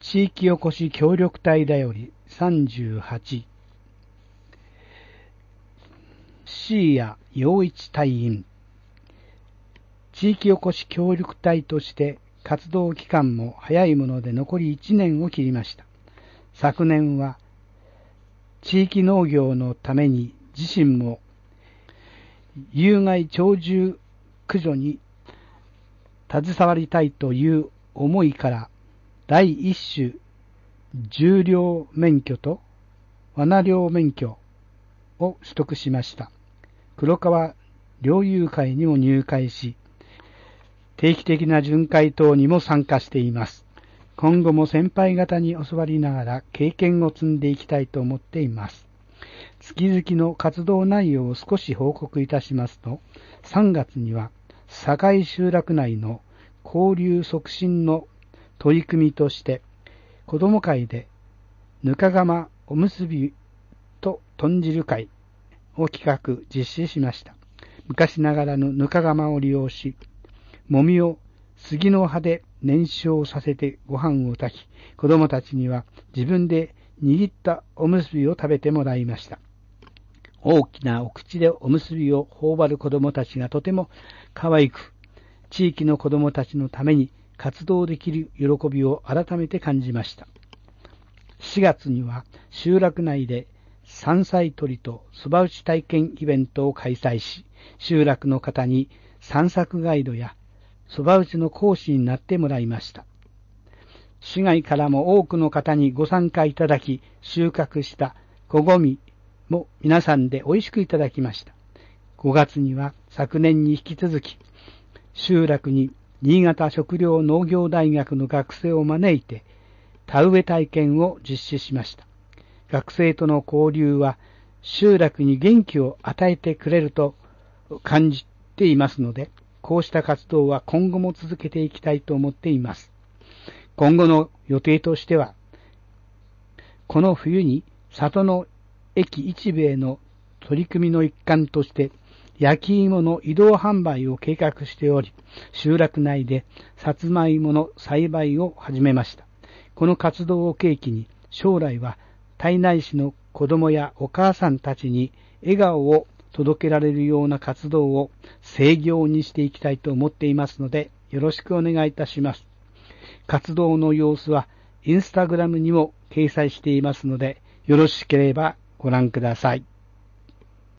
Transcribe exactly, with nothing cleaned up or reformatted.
地域おこし協力隊だよりさんじゅうはち、椎谷陽一隊員。地域おこし協力隊として活動期間も早いもので残りいちねんを切りました。昨年は地域農業のために自身も有害鳥獣駆除に携わりたいという思いから第一種重猟免許と罠猟免許を取得しました。黒川猟友会にも入会し、定期的な巡回等にも参加しています。今後も先輩方に教わりながら経験を積んでいきたいと思っています。月々の活動内容を少し報告いたしますと、さんがつには堺集落内の交流促進の取り組みとして、子ども会でぬか釜おむすびと豚汁会を企画実施しました。昔ながらのぬか釜を利用し、もみを杉の葉で燃焼させてご飯を炊き、子供たちには自分で握ったおむすびを食べてもらいました。大きなお口でおむすびを頬張る子供たちがとても可愛く、地域の子供たちのために活動できる喜びを改めて感じました。しがつには集落内で山菜採りとそば打ち体験イベントを開催し、集落の方に散策ガイドやそば打ちの講師になってもらいました。市外からも多くの方にご参加いただき、収穫したこごみも皆さんで美味しくいただきました。ごがつには昨年に引き続き、集落に新潟食糧農業大学の学生を招いて田植え体験を実施しました。学生との交流は集落に元気を与えてくれると感じていますので、こうした活動は今後も続けていきたいと思っています。今後の予定としては、この冬に里の駅一部への取り組みの一環として焼き芋の移動販売を計画しており、集落内でさつまいもの栽培を始めました。この活動を契機に、将来は胎内市の子供やお母さんたちに笑顔を届けられるような活動を盛行にしていきたいと思っていますので、よろしくお願いいたします。活動の様子はインスタグラムにも掲載していますので、よろしければご覧ください。